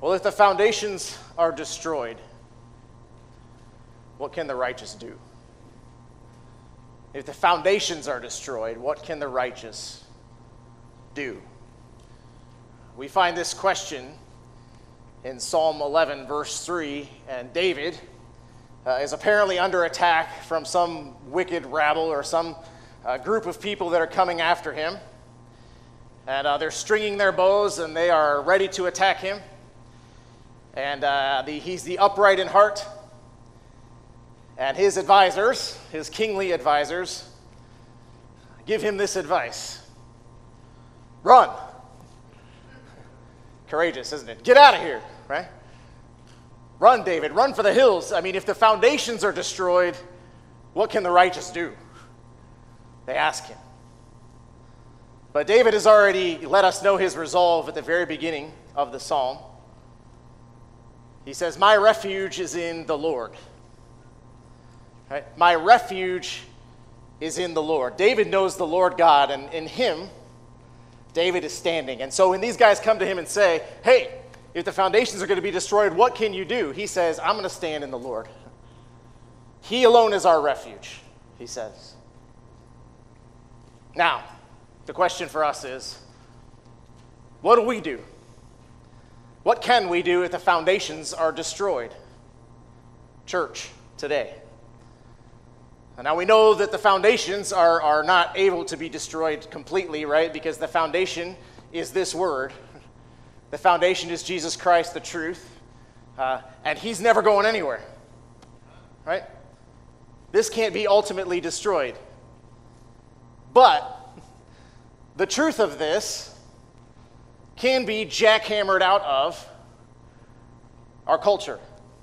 Well, if the foundations are destroyed, what can the righteous do? If the foundations are destroyed, what can the righteous do? We find this question in Psalm 11, verse 3, and David is apparently under attack from some wicked rabble or some group of people that are coming after him. And they're stringing their bows, and they are ready to attack him. And he's the upright in heart. And his advisors, his kingly advisors, give him this advice. Run. Courageous, isn't it? Get out of here, right? Run, David. Run for the hills. I mean, if the foundations are destroyed, what can the righteous do? They ask him. But David has already let us know his resolve at the very beginning of the psalm. He says, my refuge is in the Lord. Right? My refuge is in the Lord. David knows the Lord God, and in him, David is standing. And so when these guys come to him and say, hey, if the foundations are going to be destroyed, what can you do? He says, I'm going to stand in the Lord. He alone is our refuge, he says. Now, the question for us is, what do we do? What can we do if the foundations are destroyed? Church, today. And now we know that the foundations are not able to be destroyed completely, right? Because the foundation is this word. The foundation is Jesus Christ, the truth. And he's never going anywhere, right? This can't be ultimately destroyed. But the truth of this can be jackhammered out of our culture.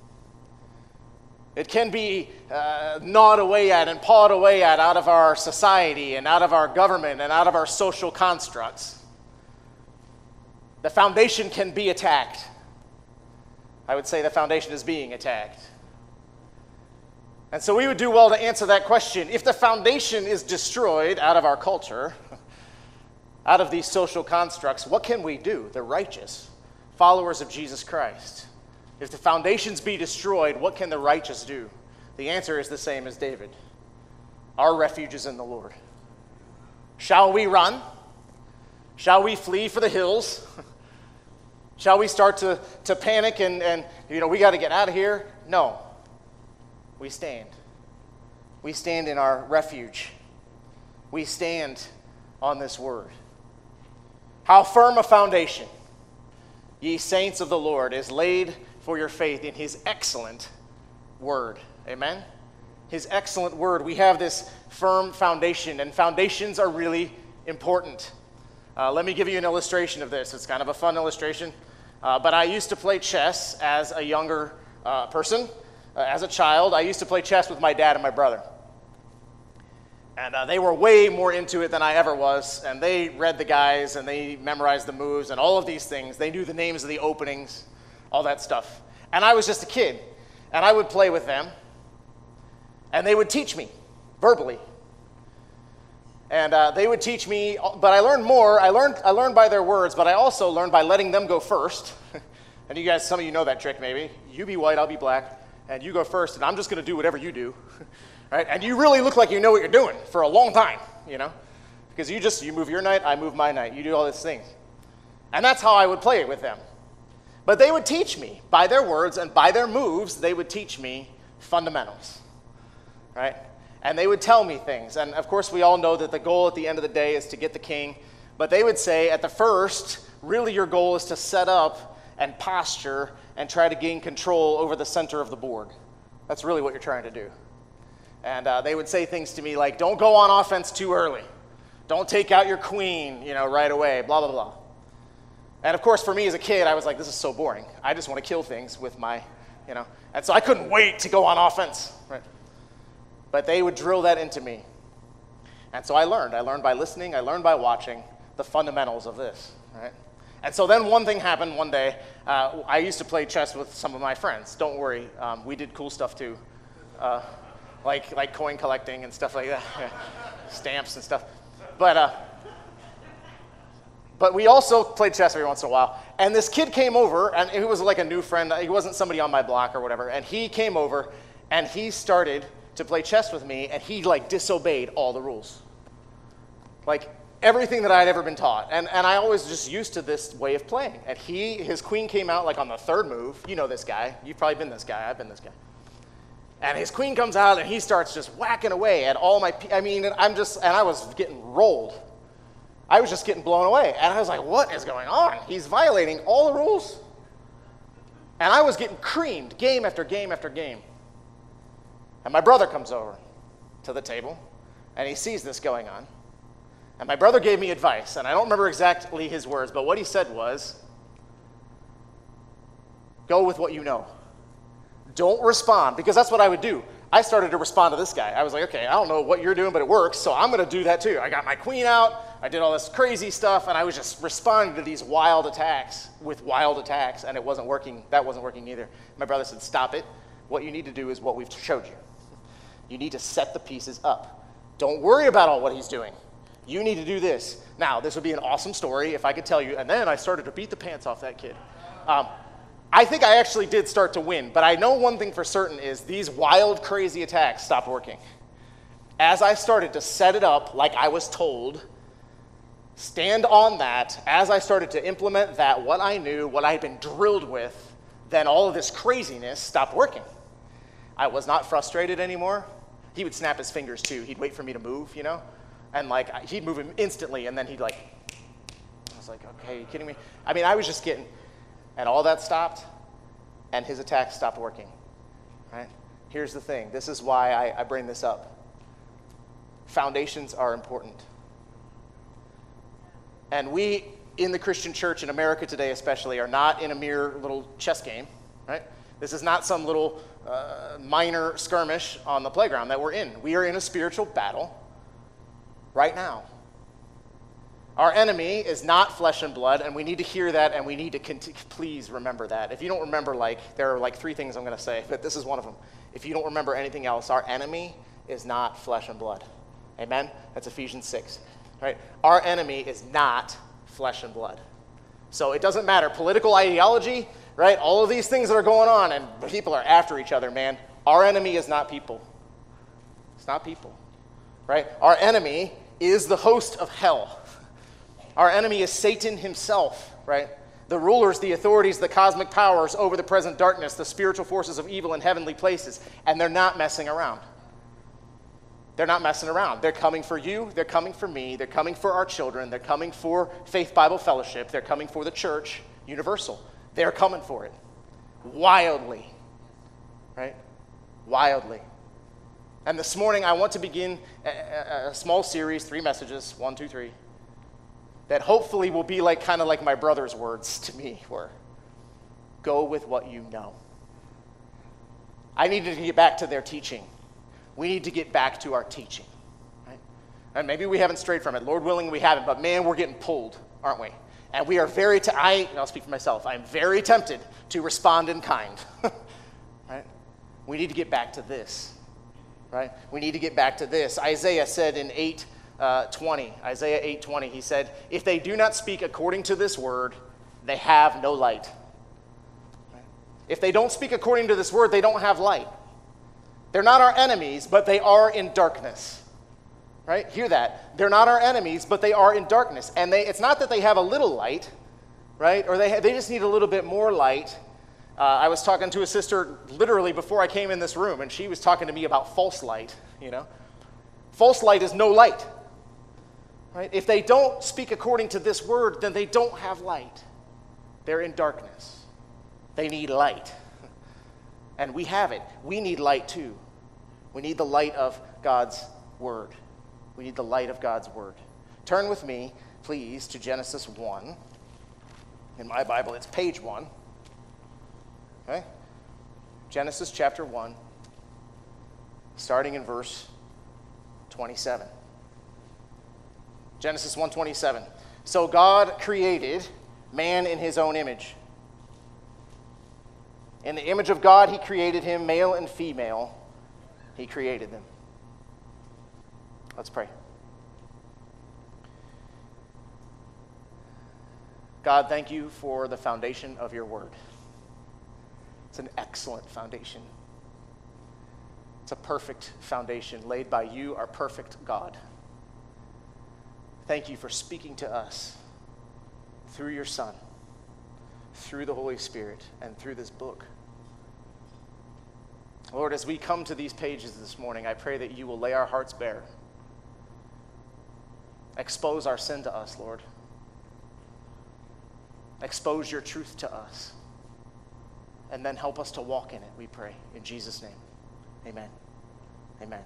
It can be gnawed away at and pawed away at out of our society and out of our government and out of our social constructs. The foundation can be attacked. I would say the foundation is being attacked. And so we would do well to answer that question. If the foundation is destroyed out of our culture, out of these social constructs, what can we do, the righteous, followers of Jesus Christ? If the foundations be destroyed, what can the righteous do? The answer is the same as David. Our refuge is in the Lord. Shall we run? Shall we flee for the hills? Shall we start to panic and we got to get out of here? No. We stand. We stand in our refuge. We stand on this word. How firm a foundation, ye saints of the Lord, is laid for your faith in his excellent word. Amen? His excellent word. We have this firm foundation, and foundations are really important. Let me give you an illustration of this. It's kind of a fun illustration. But I used to play chess as a younger person. As a child, I used to play chess with my dad and my brother. And they were way more into it than I ever was. And they read the guys, and they memorized the moves, and all of these things. They knew the names of the openings, all that stuff. And I was just a kid. And I would play with them. And they would teach me verbally. And they would teach me, but I learned more. I learned by their words, but I also learned by letting them go first. And you guys, some of you know that trick maybe. You be white, I'll be black. And you go first, and I'm just going to do whatever you do. Right? And you really look like you know what you're doing for a long time, because you move your knight, I move my knight. You do all these things. And that's how I would play it with them. But they would teach me, by their words and by their moves, they would teach me fundamentals, right? And they would tell me things. And of course, we all know that the goal at the end of the day is to get the king. But they would say at the first, really your goal is to set up and posture and try to gain control over the center of the board. That's really what you're trying to do. And they would say things to me like, don't go on offense too early. Don't take out your queen, right away, blah, blah, blah. And of course, for me as a kid, I was like, this is so boring. I just want to kill things with my, And so I couldn't wait to go on offense, right? But they would drill that into me. And so I learned. I learned by listening. I learned by watching the fundamentals of this, right? And so then one thing happened one day. I used to play chess with some of my friends. Don't worry. We did cool stuff too. Like coin collecting and stuff like that. Stamps and stuff. But we also played chess every once in a while. And this kid came over, and he was like a new friend. He wasn't somebody on my block or whatever. And he came over, and he started to play chess with me, and he like disobeyed all the rules. Like everything that I had ever been taught. And I always just used to this way of playing. And his queen came out like on the third move. You know this guy. You've probably been this guy. I've been this guy. And his queen comes out, and he starts just whacking away at all my, and I was getting rolled. I was just getting blown away. And I was like, what is going on? He's violating all the rules. And I was getting creamed game after game after game. And my brother comes over to the table, and he sees this going on. And my brother gave me advice, and I don't remember exactly his words, but what he said was, go with what you know. Don't respond, because that's what I would do. I started to respond to this guy. I was like, okay, I don't know what you're doing, but it works, so I'm going to do that too. I got my queen out, I did all this crazy stuff, and I was just responding to these wild attacks with wild attacks, and it wasn't working. That wasn't working either. My brother said, stop it. What you need to do is what we've showed you. You need to set the pieces up. Don't worry about all what he's doing. You need to do this. Now, this would be an awesome story if I could tell you, and then I started to beat the pants off that kid. I think I actually did start to win, but I know one thing for certain is these wild, crazy attacks stopped working. As I started to set it up like I was told, stand on that, as I started to implement that, what I knew, what I had been drilled with, then all of this craziness stopped working. I was not frustrated anymore. He would snap his fingers too. He'd wait for me to move, you know? And like, he'd move him instantly, and then he'd like, I was like, okay, are you kidding me? I mean, I was just getting, and all that stopped, and his attacks stopped working, right? Here's the thing. This is why I bring this up. Foundations are important. And we, in the Christian church in America today especially, are not in a mere little chess game, right? This is not some little minor skirmish on the playground that we're in. We are in a spiritual battle right now. Our enemy is not flesh and blood, and we need to hear that, and we need to please remember that. If you don't remember, there are 3 things I'm going to say, but this is one of them. If you don't remember anything else, our enemy is not flesh and blood. Amen? That's Ephesians 6. Right? Our enemy is not flesh and blood. So it doesn't matter. Political ideology, right? All of these things that are going on, and people are after each other, man. Our enemy is not people. It's not people. Right? Our enemy is the host of hell. Our enemy is Satan himself, right? The rulers, the authorities, the cosmic powers over the present darkness, the spiritual forces of evil in heavenly places, and they're not messing around. They're not messing around. They're coming for you. They're coming for me. They're coming for our children. They're coming for Faith Bible Fellowship. They're coming for the church, Universal. They're coming for it. Wildly, right? Wildly. And this morning, I want to begin a small series, 3 messages, 1, 2, 3, that hopefully will be kind of like my brother's words to me were, go with what you know. I needed to get back to their teaching. We need to get back to our teaching. Right? And maybe we haven't strayed from it. Lord willing, we haven't, but man, we're getting pulled, aren't we? And we are I'll speak for myself, I'm very tempted to respond in kind. Right? We need to get back to this. Right? We need to get back to this. Isaiah said in Isaiah 8:20, he said, if they do not speak according to this word, they have no light. Right? If they don't speak according to this word, they don't have light. They're not our enemies, but they are in darkness. Right? Hear that. They're not our enemies, but they are in darkness. And it's not that they have a little light, right? Or they just need a little bit more light. I was talking to a sister literally before I came in this room, and she was talking to me about false light, you know. False light is no light. Right? If they don't speak according to this word, then they don't have light. They're in darkness. They need light. And we have it. We need light too. We need the light of God's word. We need the light of God's word. Turn with me, please, to Genesis 1. In my Bible, it's page 1. Okay? Genesis chapter 1, starting in verse 27. Genesis 1:27. So God created man in his own image. In the image of God, he created him, male and female. He created them. Let's pray. God, thank you for the foundation of your word. It's an excellent foundation. It's a perfect foundation laid by you, our perfect God. Thank you for speaking to us through your Son, through the Holy Spirit, and through this book. Lord, as we come to these pages this morning, I pray that you will lay our hearts bare. Expose our sin to us, Lord. Expose your truth to us. And then help us to walk in it, we pray. In Jesus' name, amen. Amen.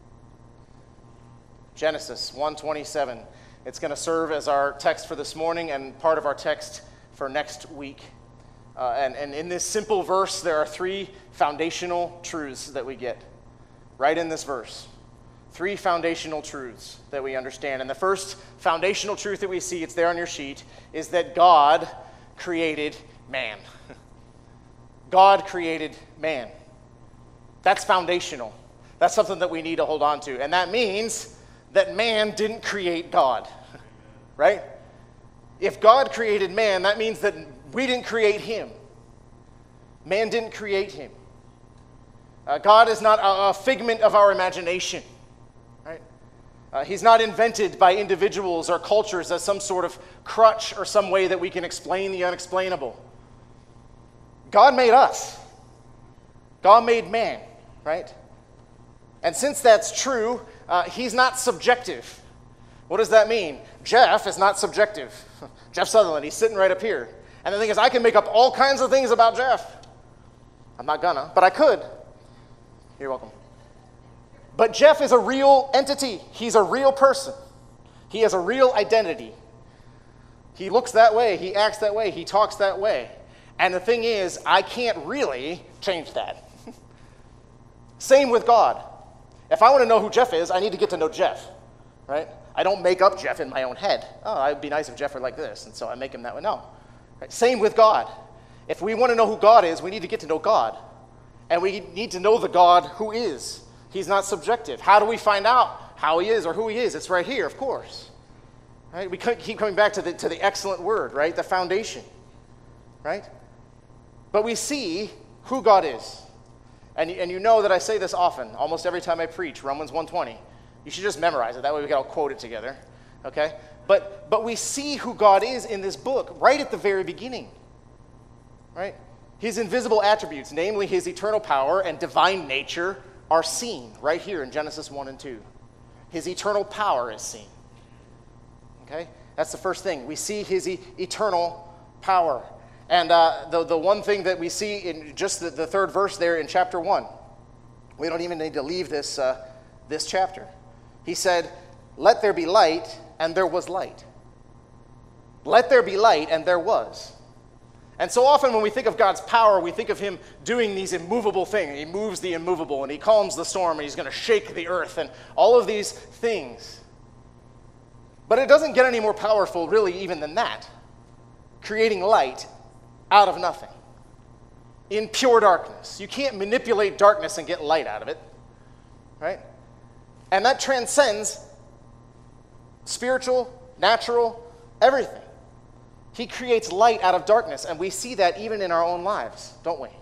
Genesis 1:27. It's going to serve as our text for this morning and part of our text for next week. And in this simple verse, there are three foundational truths that we get right in this verse. Three foundational truths that we understand. And the first foundational truth that we see, it's there on your sheet, is that God created man. God created man. That's foundational. That's something that we need to hold on to. And that means that man didn't create God, right? If God created man, that means that we didn't create him. Man didn't create him. God is not a figment of our imagination, right? He's not invented by individuals or cultures as some sort of crutch or some way that we can explain the unexplainable. God made us. God made man, right? And since that's true, he's not subjective. What does that mean? Jeff is not subjective. Jeff Sutherland, he's sitting right up here. And the thing is, I can make up all kinds of things about Jeff. I'm not gonna, but I could. You're welcome. But Jeff is a real entity. He's a real person. He has a real identity. He looks that way. He acts that way. He talks that way. And the thing is, I can't really change that. Same with God. If I want to know who Jeff is, I need to get to know Jeff, right? I don't make up Jeff in my own head. Oh, it'd be nice if Jeff were like this, and so I make him that way. No. Right? Same with God. If we want to know who God is, we need to get to know God. And we need to know the God who is. He's not subjective. How do we find out how he is or who he is? It's right here, of course. Right? We keep coming back to the excellent word, right? The foundation, right? But we see who God is. And you know that I say this often, almost every time I preach, Romans 1:20. You should just memorize it. That way we can all quote it together, okay? But we see who God is in this book right at the very beginning, right? His invisible attributes, namely his eternal power and divine nature, are seen right here in Genesis 1 and 2. His eternal power is seen, okay? That's the first thing. We see his eternal power. And the one thing that we see in just the third verse there in chapter 1, we don't even need to leave this chapter. He said, "Let there be light," and there was light. Let there be light, and there was. And so often when we think of God's power, we think of him doing these immovable things. He moves the immovable, and he calms the storm, and he's going to shake the earth, and all of these things. But it doesn't get any more powerful, really, even than that. Creating light out of nothing. In pure darkness. You can't manipulate darkness and get light out of it, right? And that transcends spiritual, natural, everything. He creates light out of darkness, and we see that even in our own lives, don't we?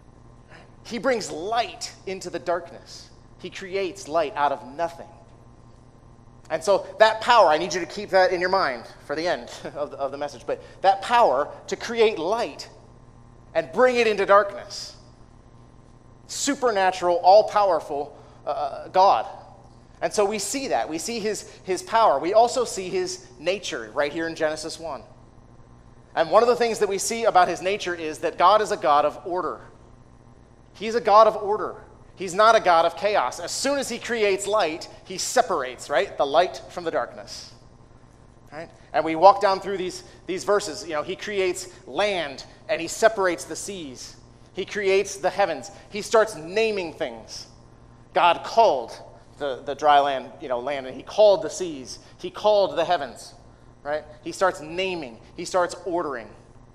He brings light into the darkness. He creates light out of nothing. And so that power, I need you to keep that in your mind for the end of the message, but that power to create light and bring it into darkness. Supernatural, all-powerful God. And so we see that. We see his power. We also see his nature right here in Genesis 1. And one of the things that we see about his nature is that God is a God of order. He's a God of order. He's not a God of chaos. As soon as he creates light, he separates, right, the light from the darkness. Right? And we walk down through these verses. You know, he creates land and he separates the seas. He creates the heavens. He starts naming things. God called the dry land, land, and he called the seas. He called the heavens. Right? He starts naming. He starts ordering.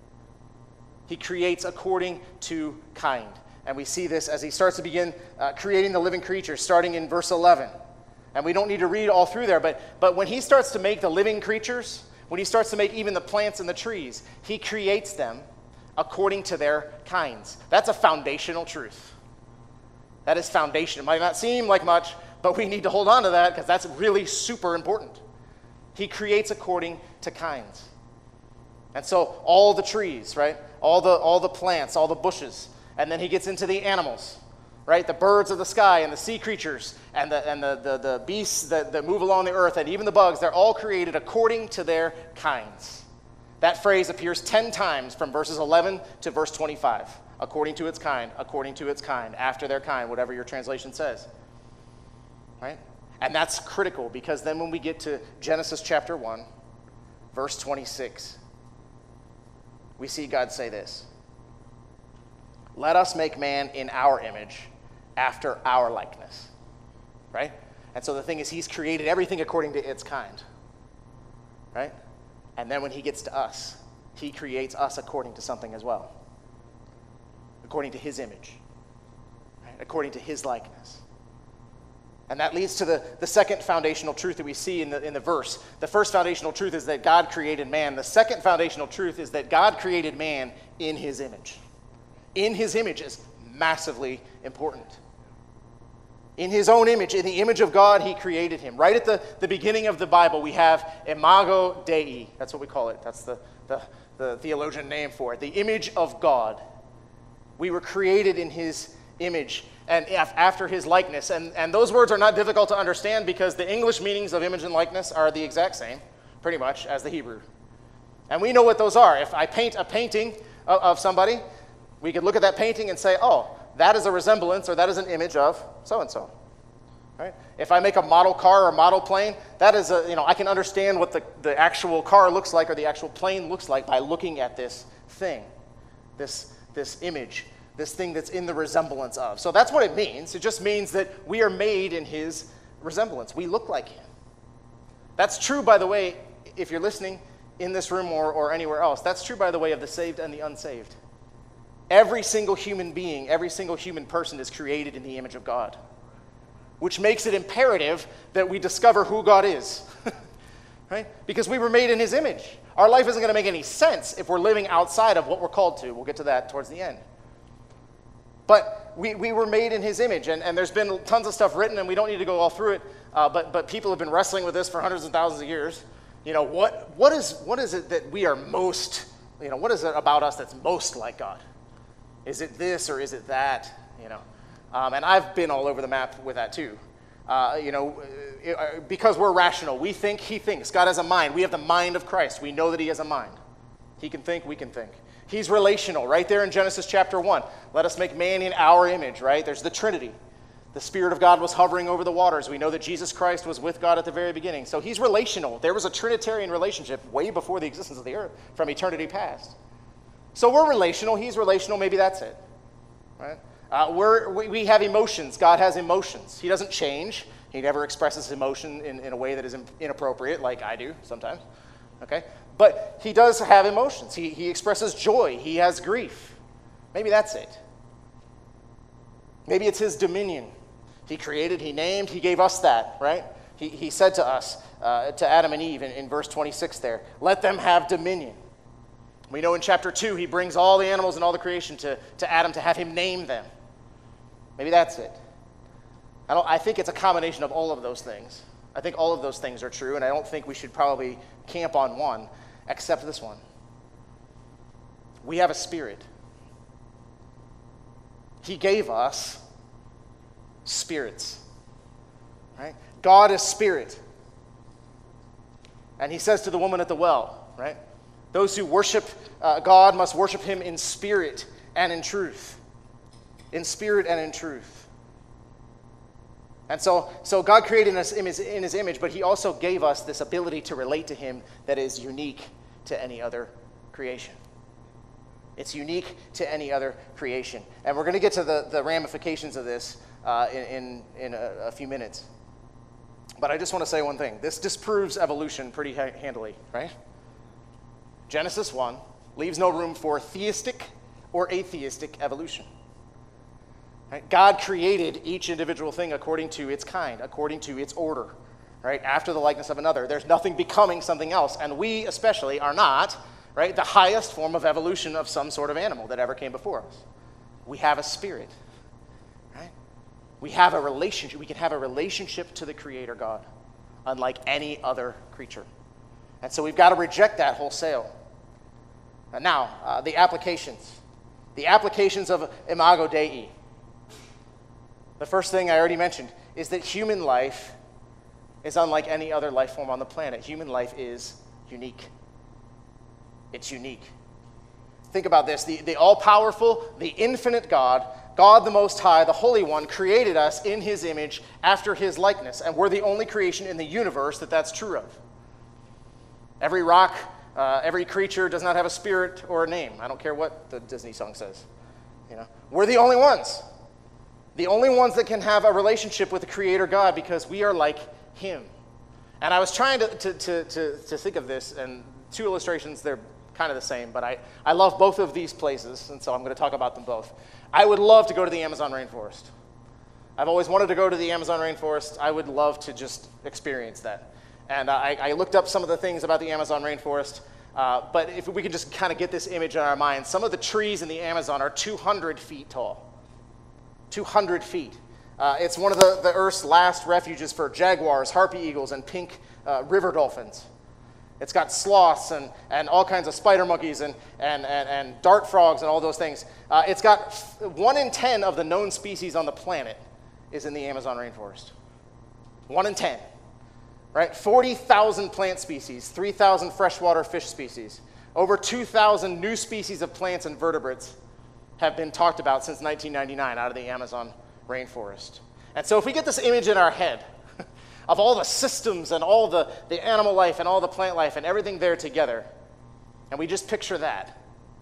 He creates according to kind. And we see this as he starts to begin creating the living creatures, starting in verse 11. And we don't need to read all through there, but when he starts to make the living creatures, when he starts to make even the plants and the trees, he creates them according to their kinds. That's a foundational truth. That is foundation. It might not seem like much, but we need to hold on to that because that's really super important. He creates according to kinds. And so all the trees, right? All the plants, all the bushes. And then he gets into the animals, right? The birds of the sky and the sea creatures and the beasts that move along the earth and even the bugs, they're all created according to their kinds. That phrase appears 10 times from verses 11 to verse 25. According to its kind, after their kind, whatever your translation says. Right? And that's critical because then when we get to Genesis chapter 1, verse 26, we see God say this: "Let us make man in our image, after our likeness." Right? And so the thing is, he's created everything according to its kind. Right? And then when he gets to us, he creates us according to something as well. According to his image. Right? According to his likeness. And that leads to the second foundational truth that we see in the verse. The first foundational truth is that God created man. The second foundational truth is that God created man in his image. In his image is massively important. In his own image, in the image of God, he created him. Right at the beginning of the Bible, we have imago Dei. That's what we call it. That's the theologian name for it. The image of God. We were created in his image and after his likeness. And those words are not difficult to understand because the English meanings of image and likeness are the exact same, pretty much, as the Hebrew. And we know what those are. If I paint a painting of somebody, we could look at that painting and say, oh, that is a resemblance or that is an image of so-and-so. Right? If I make a model car or model plane, that is I can understand what the actual car looks like or the actual plane looks like by looking at this thing, this image, this thing that's in the resemblance of. So that's what it means. It just means that we are made in his resemblance. We look like him. That's true, by the way, if you're listening in this room or anywhere else. That's true, by the way, of the saved and the unsaved. Every single human being, every single human person is created in the image of God, which makes it imperative that we discover who God is, right? Because we were made in his image. Our life isn't going to make any sense if we're living outside of what we're called to. We'll get to that towards the end. But we were made in his image, and there's been tons of stuff written, and we don't need to go all through it, but people have been wrestling with this for hundreds of thousands of years. What is it that we are most, what is it about us that's most like God? Is it this or is it that? And I've been all over the map with that too. Because we're rational, we think, he thinks. God has a mind. We have the mind of Christ. We know that he has a mind. He can think, we can think. He's relational, right there in Genesis chapter 1. Let us make man in our image, right? There's the Trinity. The Spirit of God was hovering over the waters. We know that Jesus Christ was with God at the very beginning. So he's relational. There was a Trinitarian relationship way before the existence of the earth, from eternity past. So we're relational. He's relational. Maybe that's it, right? We have emotions. God has emotions. He doesn't change. He never expresses emotion in a way that is inappropriate, like I do sometimes, okay? But he does have emotions. He expresses joy. He has grief. Maybe that's it. Maybe it's his dominion. He created, he named, he gave us that, right? He said to us, to Adam and Eve in verse 26 there, let them have dominion. We know in chapter 2, he brings all the animals and all the creation to Adam to have him name them. Maybe that's it. I think it's a combination of all of those things. I think all of those things are true, and I don't think we should probably camp on one, except this one. We have a spirit. He gave us spirits, right? God is spirit. And he says to the woman at the well, right? Those who worship God must worship him in spirit and in truth. In spirit and in truth. And so God created us in his image, but he also gave us this ability to relate to him that is unique to any other creation. It's unique to any other creation. And we're going to get to the ramifications of this in a few minutes. But I just want to say one thing. This disproves evolution pretty handily, right? Genesis 1 leaves no room for theistic or atheistic evolution. Right? God created each individual thing according to its kind, according to its order. right? After the likeness of another. There's nothing becoming something else. And we especially are not, right, the highest form of evolution of some sort of animal that ever came before us. We have a spirit, right? We have a relationship. We can have a relationship to the Creator God, unlike any other creature. And so we've got to reject that wholesale. Now, the applications. The applications of Imago Dei. The first thing I already mentioned is that human life is unlike any other life form on the planet. Human life is unique. It's unique. Think about this. The all-powerful, the infinite God, God the Most High, the Holy One, created us in his image after his likeness. And we're the only creation in the universe that's true of. Every rock, every creature does not have a spirit or a name. I don't care what the Disney song says. We're the only ones. The only ones that can have a relationship with the Creator God because we are like him. And I was trying to think of this, and two illustrations, they're kind of the same, but I love both of these places, and so I'm going to talk about them both. I would love to go to the Amazon rainforest. I've always wanted to go to the Amazon rainforest. I would love to just experience that. And I looked up some of the things about the Amazon rainforest, but if we could just kind of get this image in our minds, some of the trees in the Amazon are 200 feet tall. 200 feet. It's one of the Earth's last refuges for jaguars, harpy eagles, and pink river dolphins. It's got sloths and all kinds of spider monkeys and dart frogs and all those things. It's got 1 in 10 of the known species on the planet is in the Amazon rainforest. 1 in 10. Right? 40,000 plant species, 3,000 freshwater fish species, over 2,000 new species of plants and vertebrates have been talked about since 1999 out of the Amazon rainforest. And so if we get this image in our head of all the systems and all the animal life and all the plant life and everything there together, and we just picture that,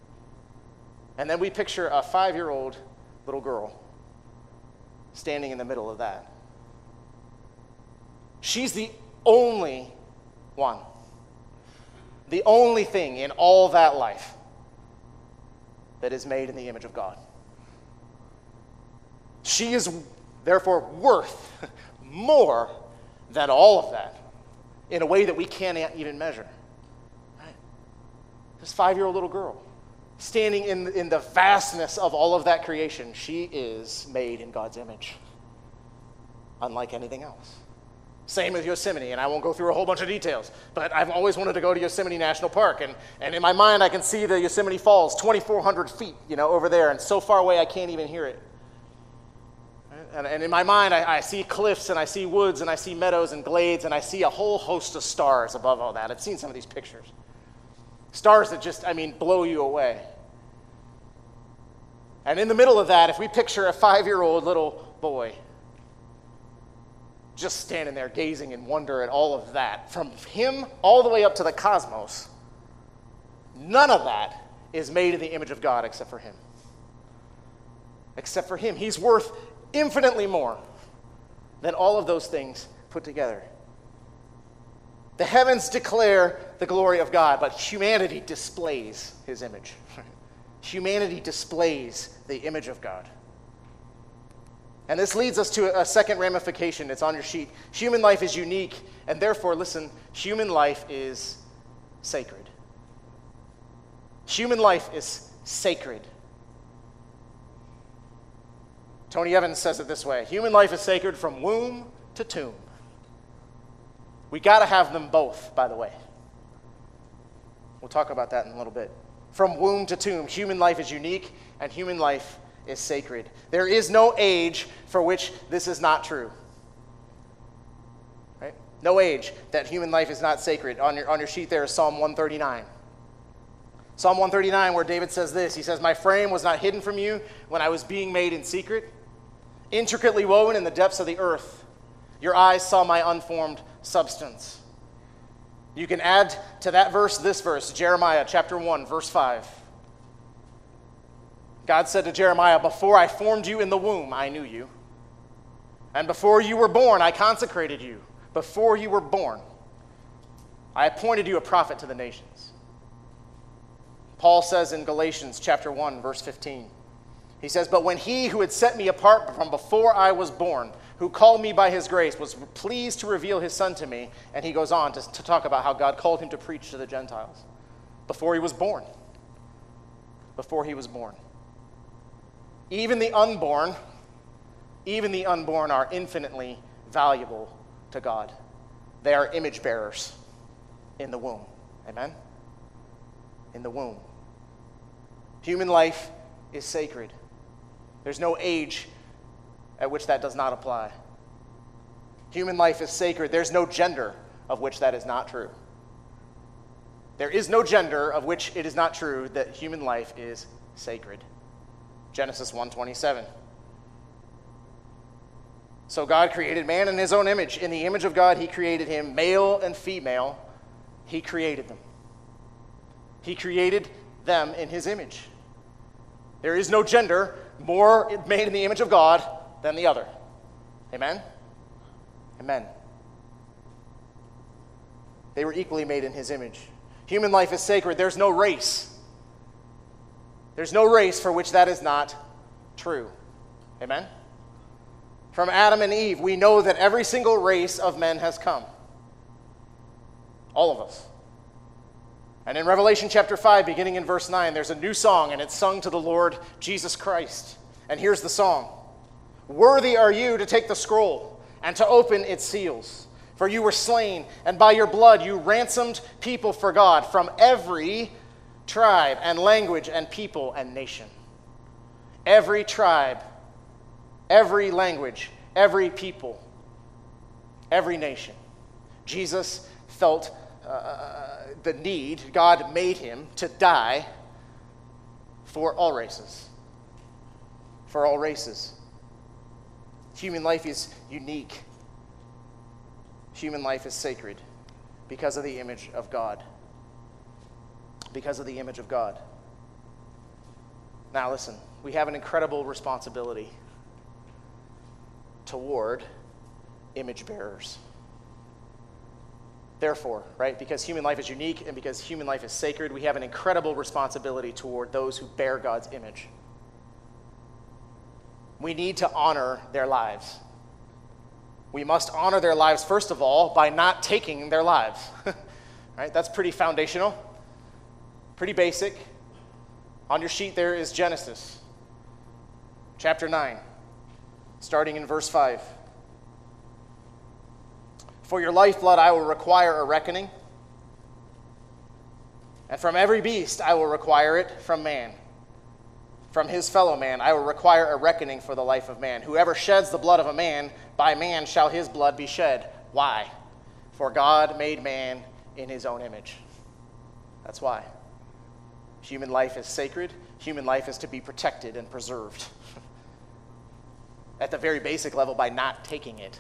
and then we picture a 5-year-old little girl standing in the middle of that. She's the only one, the only thing in all that life that is made in the image of God. She is therefore worth more than all of that in a way that we can't even measure. Right? This 5-year-old little girl standing in the vastness of all of that creation, she is made in God's image, unlike anything else. Same with Yosemite, and I won't go through a whole bunch of details, but I've always wanted to go to Yosemite National Park, and in my mind I can see the Yosemite Falls 2,400 feet, over there, and so far away I can't even hear it. And in my mind I see cliffs, and I see woods, and I see meadows and glades, and I see a whole host of stars above all that. I've seen some of these pictures. Stars that just, blow you away. And in the middle of that, if we picture a 5-year-old little boy just standing there gazing in wonder at all of that, from him all the way up to the cosmos, none of that is made in the image of God except for him. Except for him. He's worth infinitely more than all of those things put together. The heavens declare the glory of God, but humanity displays his image. Humanity displays the image of God. And this leads us to a second ramification. It's on your sheet. Human life is unique, and therefore, listen, human life is sacred. Human life is sacred. Tony Evans says it this way: human life is sacred from womb to tomb. We got to have them both, by the way. We'll talk about that in a little bit. From womb to tomb, human life is unique, and human life is sacred. There is no age for which this is not true. Right? No age that human life is not sacred. On your sheet there is Psalm 139. Psalm 139, where David says this. He says, "My frame was not hidden from you when I was being made in secret, intricately woven in the depths of the earth. Your eyes saw my unformed substance." You can add to that verse this verse, Jeremiah chapter 1, verse 5. God said to Jeremiah, "Before I formed you in the womb, I knew you. And before you were born, I consecrated you. Before you were born, I appointed you a prophet to the nations." Paul says in Galatians chapter 1, verse 15, He says, "But when he who had set me apart from before I was born, who called me by his grace, was pleased to reveal his Son to me," and he goes on to talk about how God called him to preach to the Gentiles before he was born. Before he was born. Even the unborn are infinitely valuable to God. They are image bearers in the womb. Amen? In the womb. Human life is sacred. There's no age at which that does not apply. Human life is sacred. There's no gender of which that is not true. There is no gender of which it is not true that human life is sacred. Genesis 1:27. So God created man in his own image. In the image of God, he created him, male and female. He created them. He created them in his image. There is no gender more made in the image of God than the other. Amen? Amen. They were equally made in his image. Human life is sacred. There's no race. There's no race for which that is not true. Amen? From Adam and Eve, we know that every single race of men has come. All of us. And in Revelation chapter 5, beginning in verse 9, there's a new song, and it's sung to the Lord Jesus Christ. And here's the song. "Worthy are you to take the scroll and to open its seals. For you were slain, and by your blood you ransomed people for God from every tribe and language and people and nation." Every tribe, every language, every people, every nation. Jesus felt the need, God made him to die for all races. For all races. Human life is unique. Human life is sacred because of the image of God. Because of the image of God. Now listen, we have an incredible responsibility toward image bearers. Therefore, right, because human life is unique and because human life is sacred, we have an incredible responsibility toward those who bear God's image. We need to honor their lives. We must honor their lives, first of all, by not taking their lives. Right? That's pretty foundational, pretty basic. On your sheet there is Genesis, chapter 9, starting in verse 5. "For your lifeblood I will require a reckoning, and from every beast I will require it from man. From his fellow man I will require a reckoning for the life of man. Whoever sheds the blood of a man, by man shall his blood be shed." Why? "For God made man in his own image." That's why. Human life is sacred. Human life is to be protected and preserved. At the very basic level, by not taking it.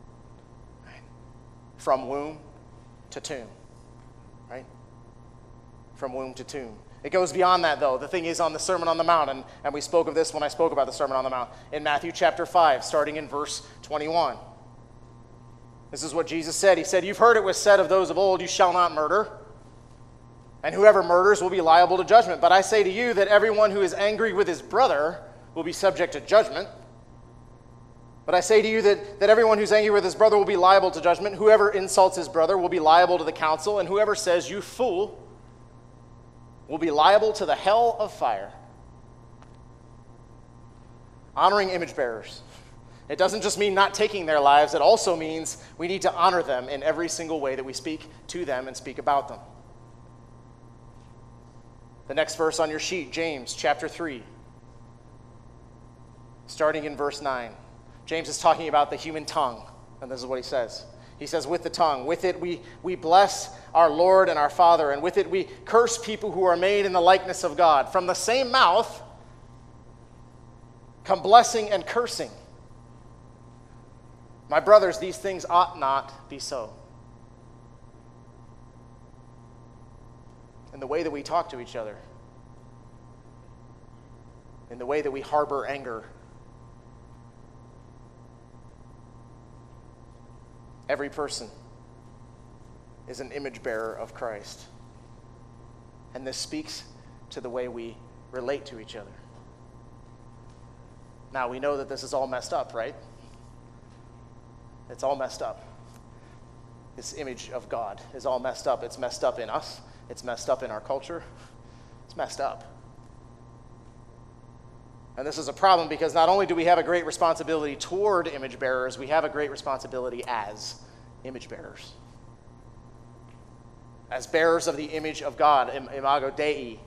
From womb to tomb. Right? From womb to tomb. It goes beyond that, though. The thing is on the Sermon on the Mount, and we spoke of this when I spoke about the Sermon on the Mount, in Matthew chapter 5, starting in verse 21. This is what Jesus said. He said, "You've heard it was said of those of old, you shall not murder, and whoever murders will be liable to judgment. But I say to you that everyone who is angry with his brother will be subject to judgment. But I say to you that everyone who's angry with his brother will be liable to judgment. Whoever insults his brother will be liable to the council, and whoever says, 'You fool,' will be liable to the hell of fire." Honoring image bearers. It doesn't just mean not taking their lives. It also means we need to honor them in every single way that we speak to them and speak about them. The next verse on your sheet, James chapter 3, starting in verse 9. James is talking about the human tongue, and this is what he says. He says, "With the tongue, with it we bless our Lord and our Father, and with it we curse people who are made in the likeness of God. From the same mouth come blessing and cursing. My brothers, these things ought not be so." In the way that we talk to each other, in the way that we harbor anger, every person is an image bearer of Christ. And this speaks to the way we relate to each other. Now, we know that this is all messed up, right? It's all messed up. This image of God is all messed up. It's messed up in us. It's messed up in our culture. It's messed up. And this is a problem because not only do we have a great responsibility toward image bearers, we have a great responsibility as image bearers. As bearers of the image of God, imago Dei.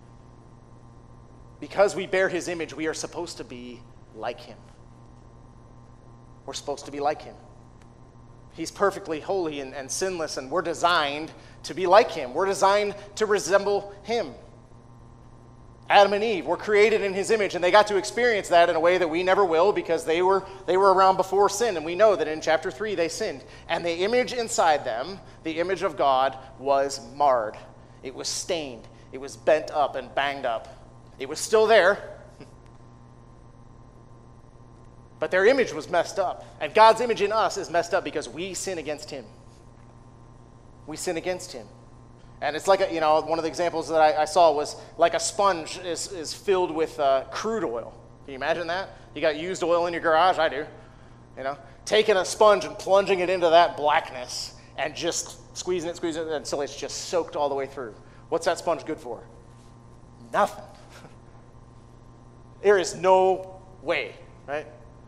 Because we bear his image, we are supposed to be like him. We're supposed to be like him. He's perfectly holy and sinless, and we're designed to be like him. We're designed to resemble him. Adam and Eve were created in his image, and they got to experience that in a way that we never will because they were around before sin, and we know that in chapter 3 they sinned. And the image inside them, the image of God, was marred. It was stained. It was bent up and banged up. It was still there, but their image was messed up. And God's image in us is messed up because we sin against him. We sin against him. And it's like, one of the examples that I saw was like a sponge is filled with crude oil. Can you imagine that? You got used oil in your garage? I do. Taking a sponge and plunging it into that blackness and just squeezing it until it's just soaked all the way through. What's that sponge good for? Nothing. There is no way, right?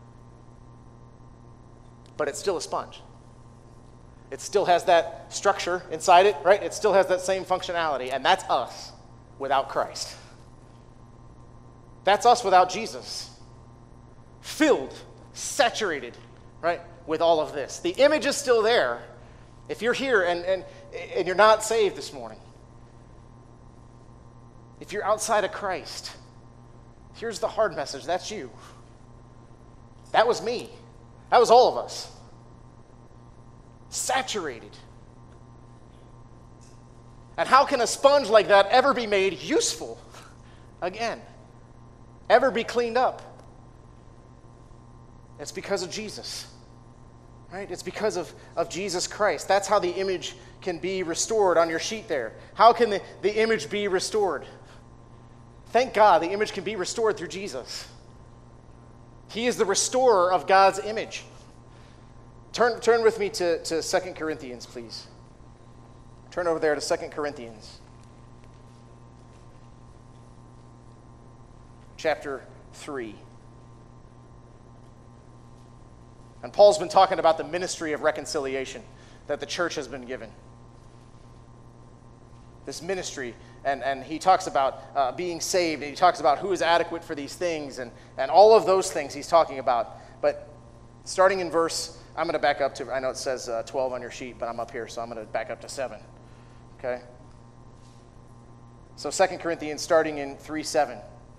But it's still a sponge. It still has that structure inside it, right? It still has that same functionality, and that's us without Christ. That's us without Jesus. Filled, saturated, right, with all of this. The image is still there. If you're here and you're not saved this morning, if you're outside of Christ, here's the hard message. That's you. That was me. That was all of us. Saturated. And how can a sponge like that ever be made useful again? Ever be cleaned up? It's because of Jesus. Right? It's because of Jesus Christ. That's how the image can be restored on your sheet there. How can the image be restored? Thank God the image can be restored through Jesus. He is the restorer of God's image. Turn with me to 2 Corinthians, please. Turn over there to 2 Corinthians. Chapter 3. And Paul's been talking about the ministry of reconciliation that the church has been given. This ministry, and he talks about being saved, and he talks about who is adequate for these things, and all of those things he's talking about. But starting in verse, I'm going to back up to, I know it says 12 on your sheet, but I'm up here, so I'm going to back up to 7. Okay? So 2 Corinthians, starting in 3:7.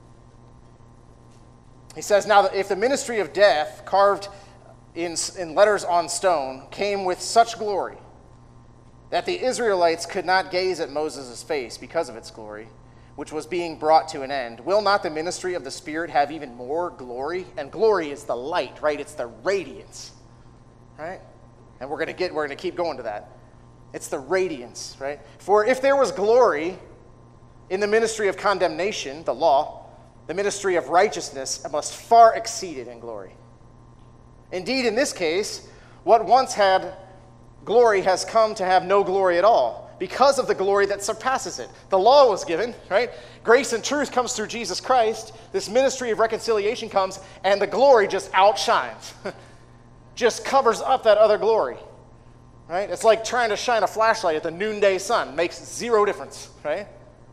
He says, "Now if the ministry of death, carved in letters on stone, came with such glory, that the Israelites could not gaze at Moses' face because of its glory, which was being brought to an end, will not the ministry of the Spirit have even more glory?" And glory is the light, right? It's the radiance, right? And we're going to keep going to that. It's the radiance, right? "For if there was glory in the ministry of condemnation, the law, the ministry of righteousness must far exceed it in glory. Indeed, in this case, what once had glory has come to have no glory at all, because of the glory that surpasses it." The law was given, right? Grace and truth comes through Jesus Christ. This ministry of reconciliation comes, and the glory just outshines. Just covers up that other glory, right? It's like trying to shine a flashlight at the noonday sun. Makes zero difference, right?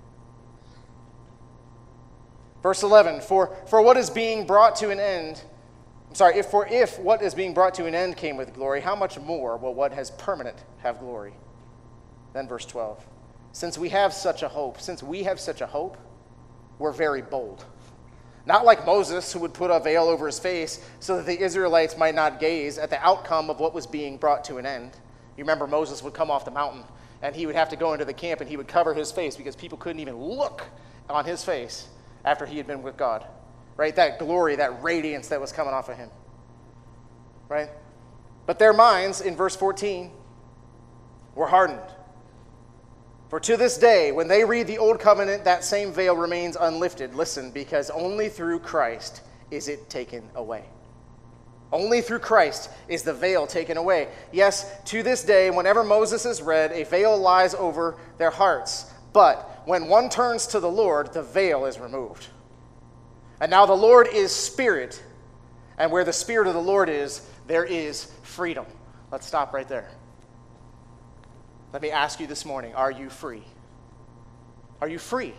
Verse 11, for what is being brought to an end, if what is being brought to an end came with glory, how much more will what has permanent have glory? Then verse 12, since we have such a hope, we're very bold. Not like Moses, who would put a veil over his face so that the Israelites might not gaze at the outcome of what was being brought to an end. You remember Moses would come off the mountain, and he would have to go into the camp, and he would cover his face because people couldn't even look on his face after he had been with God, right? That glory, that radiance that was coming off of him, right? But their minds, in verse 14, were hardened. For to this day, when they read the Old Covenant, that same veil remains unlifted. Listen, because only through Christ is it taken away. Only through Christ is the veil taken away. Yes, to this day, whenever Moses is read, a veil lies over their hearts. But when one turns to the Lord, the veil is removed. And now the Lord is Spirit, and where the Spirit of the Lord is, there is freedom. Let's stop right there. Let me ask you this morning, are you free? Are you free?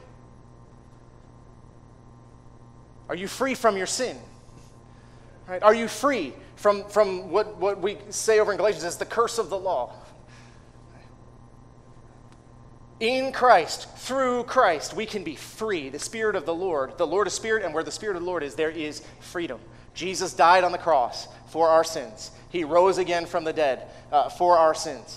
Are you free from your sin? Right? Are you free from what we say over in Galatians as the curse of the law? In Christ, through Christ, we can be free. The Spirit of the Lord is Spirit, and where the Spirit of the Lord is, there is freedom. Jesus died on the cross for our sins. He rose again from the dead for our sins.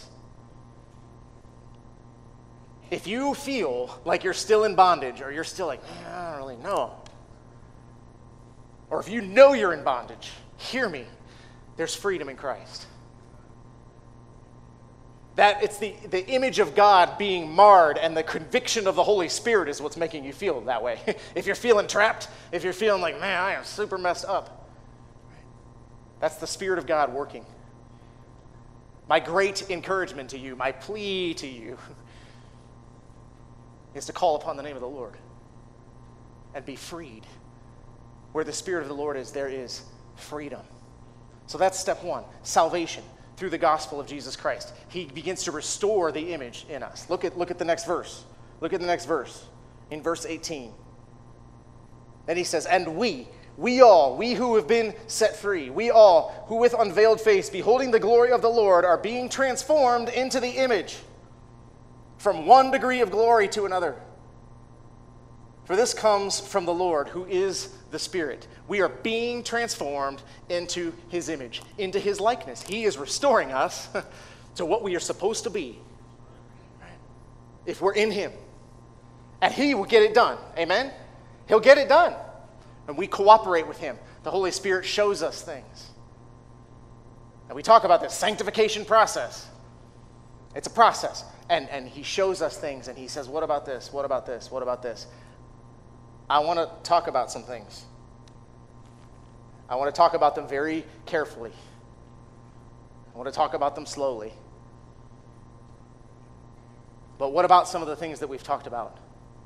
If you feel like you're still in bondage, or you're still like, I don't really know, or if you know you're in bondage, hear me. There's freedom in Christ. That it's the image of God being marred, and the conviction of the Holy Spirit is what's making you feel that way. If you're feeling trapped, if you're feeling like, man, I am super messed up, that's the Spirit of God working. My great encouragement to you, my plea to you, is to call upon the name of the Lord and be freed. Where the Spirit of the Lord is, there is freedom. So that's step one, salvation through the gospel of Jesus Christ. He begins to restore the image in us. Look at the next verse. Look at the next verse, in verse 18. Then he says, and we who have been set free, we all who with unveiled face, beholding the glory of the Lord, are being transformed into the image from one degree of glory to another. For this comes from the Lord, who is the Spirit. We are being transformed into his image, into his likeness. He is restoring us to what we are supposed to be, if we're in him. And he will get it done. Amen? He'll get it done. And we cooperate with him. The Holy Spirit shows us things. And we talk about this sanctification process. It's a process. And he shows us things, and he says, what about this? What about this? What about this? I want to talk about some things. I want to talk about them very carefully. I want to talk about them slowly. But what about some of the things that we've talked about?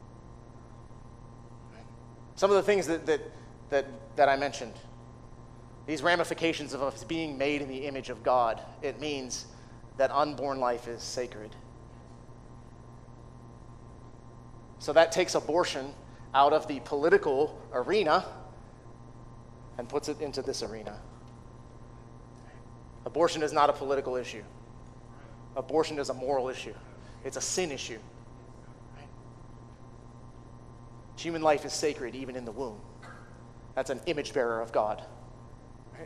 Some of the things that I mentioned. These ramifications of us being made in the image of God. It means that unborn life is sacred. So that takes abortion out of the political arena and puts it into this arena. Abortion is not a political issue. Abortion is a moral issue. It's a sin issue. Right? Human life is sacred even in the womb. That's an image bearer of God. Right?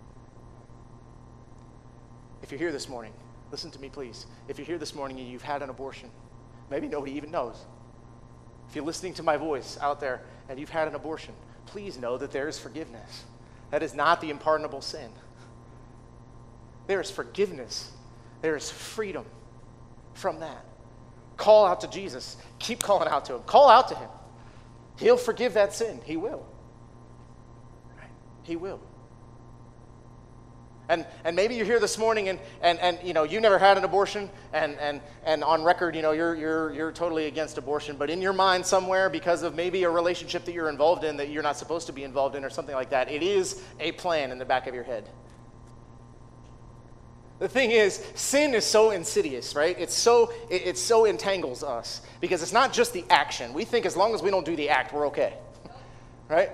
If you're here this morning, listen to me please. If you're here this morning and you've had an abortion, maybe nobody even knows. If you're listening to my voice out there and you've had an abortion, please know that there is forgiveness. That is not the unpardonable sin. There is forgiveness. There is freedom from that. Call out to Jesus. Keep calling out to him. Call out to him. He'll forgive that sin. He will. Right? He will. And maybe you're here this morning and you know you never had an abortion and on record you're totally against abortion, but in your mind somewhere, because of maybe a relationship that you're involved in that you're not supposed to be involved in or something like that, it is a plan in the back of your head. The thing is, sin is so insidious, right? It so entangles us because it's not just the action. We think as long as we don't do the act, we're okay, right?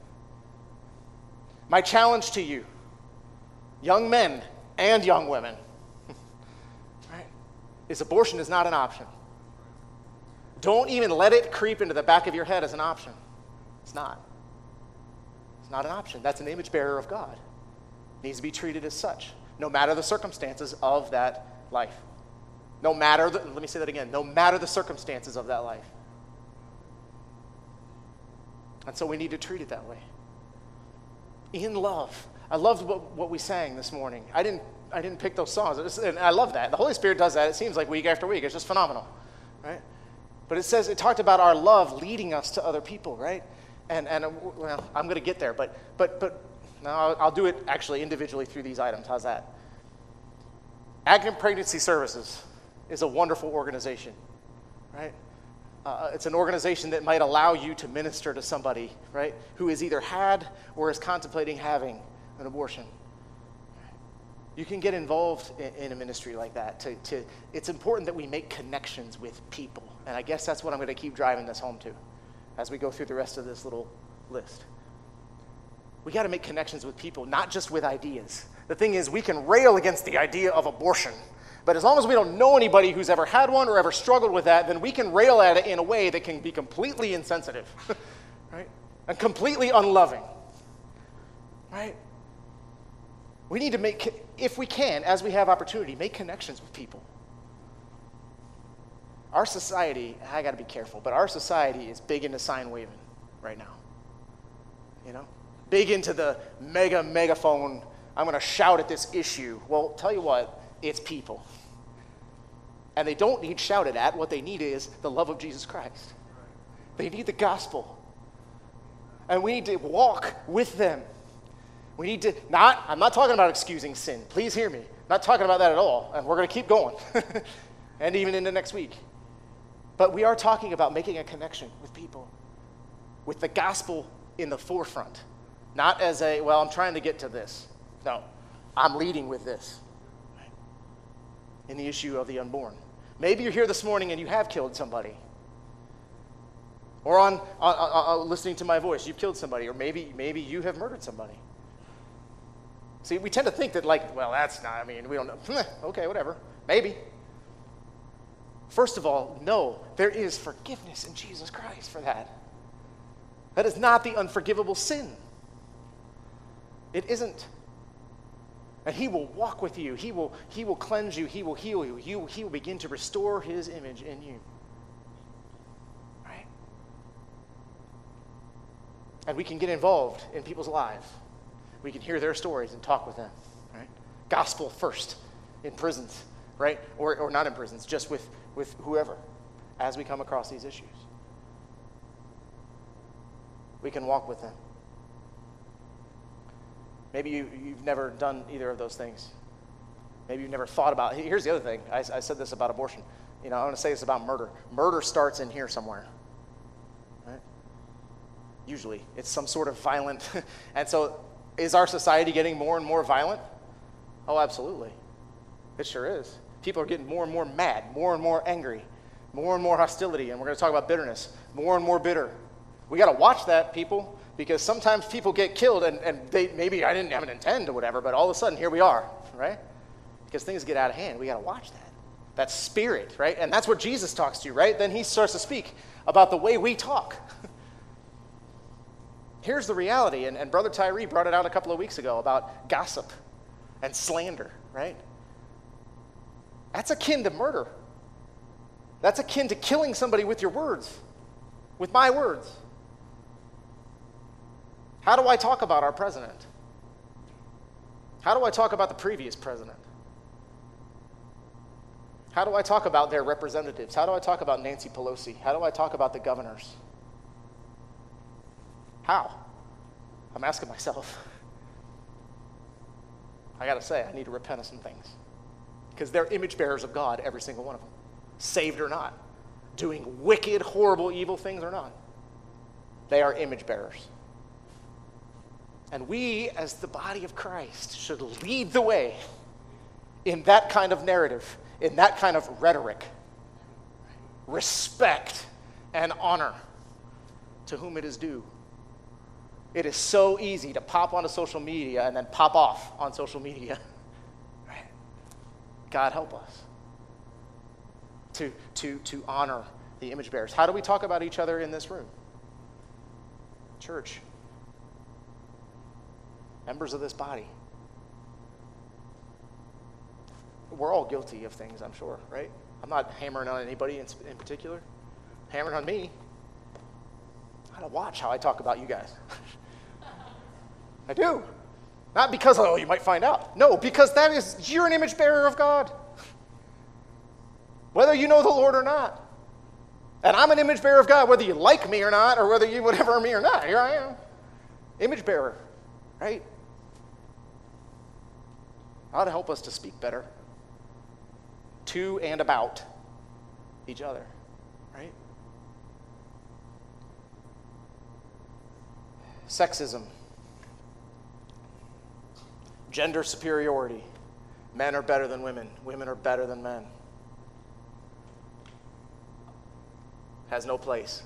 My challenge to you, young men and young women, right, is abortion is not an option. Don't even let it creep into the back of your head as an option. It's not. It's not an option. That's an image bearer of God. It needs to be treated as such, no matter the circumstances of that life. Let me say that again, no matter the circumstances of that life. And so we need to treat it that way. In love. I loved what we sang this morning. I didn't pick those songs, and I love that. The Holy Spirit does that, it seems like week after week. It's just phenomenal, right? But it talked about our love leading us to other people, right? well, I'm going to get there, but no, I'll do it actually individually through these items. How's that? Advent Pregnancy Services is a wonderful organization, right? It's an organization that might allow you to minister to somebody, right, who has either had or is contemplating having an abortion. You can get involved in a ministry like that. It's important that we make connections with people. And I guess that's what I'm going to keep driving this home to as we go through the rest of this little list. We got to make connections with people, not just with ideas. The thing is, we can rail against the idea of abortion, but as long as we don't know anybody who's ever had one or ever struggled with that, then we can rail at it in a way that can be completely insensitive, right? And completely unloving, right? We need to make, if we can, as we have opportunity, make connections with people. Our society, I got to be careful, but our society is big into sign waving right now. You know? Big into the megaphone, I'm going to shout at this issue. Well, tell you what, it's people. And they don't need shouted at. What they need is the love of Jesus Christ. They need the gospel. And we need to walk with them. We need to I'm not talking about excusing sin. Please hear me. I'm not talking about that at all. And we're going to keep going. And even into next week. But we are talking about making a connection with people. With the gospel in the forefront. Not as I'm trying to get to this. No, I'm leading with this. In the issue of the unborn. Maybe you're here this morning and you have killed somebody. Or on listening to my voice, you've killed somebody. Or maybe you have murdered somebody. See, we tend to think that that's not, we don't know. Okay, whatever. Maybe. First of all, no, there is forgiveness in Jesus Christ for that. That is not the unforgivable sin. It isn't. And he will walk with you. He will cleanse you. He will heal you. He will begin to restore his image in you. Right? And we can get involved in people's lives. We can hear their stories and talk with them. Right? Gospel first in prisons, right? Or not in prisons, just with whoever as we come across these issues. We can walk with them. Maybe you've never done either of those things. Maybe you've never thought about it. Here's the other thing. I said this about abortion. I want to say this about murder. Murder starts in here somewhere. Right? Usually. It's some sort of violent. And so is our society getting more and more violent? Oh, absolutely. It sure is. People are getting more and more mad, more and more angry, more and more hostility. And we're going to talk about bitterness. More and more bitter. We got to watch that, people. Because sometimes people get killed and maybe I didn't have an intent or whatever, but all of a sudden here we are, right? Because things get out of hand. We got to watch that. That spirit, right? And that's what Jesus talks to, right? Then he starts to speak about the way we talk. Here's the reality, and Brother Tyree brought it out a couple of weeks ago about gossip and slander, right? That's akin to murder. That's akin to killing somebody with your words, with my words. How do I talk about our president? How do I talk about the previous president? How do I talk about their representatives? How do I talk about Nancy Pelosi? How do I talk about the governors? How? I'm asking myself. I got to say, I need to repent of some things. Because they're image bearers of God, every single one of them. Saved or not. Doing wicked, horrible, evil things or not. They are image bearers. And we, as the body of Christ, should lead the way in that kind of narrative, in that kind of rhetoric. Respect and honor to whom it is due. It is so easy to pop onto social media and then pop off on social media. Right? God help us to honor the image bearers. How do we talk about each other in this room? Church. Members of this body. We're all guilty of things, I'm sure, right? I'm not hammering on anybody in particular. Hammering on me. I gotta watch how I talk about you guys. I do. Not because, you might find out. No, because you're an image bearer of God. Whether you know the Lord or not. And I'm an image bearer of God, whether you like me or not, or whether you whatever me or not. Here I am. Image bearer, right? Ought to help us to speak better to and about each other, right? Sexism. Gender superiority. Men are better than women. Women are better than men. Has no place.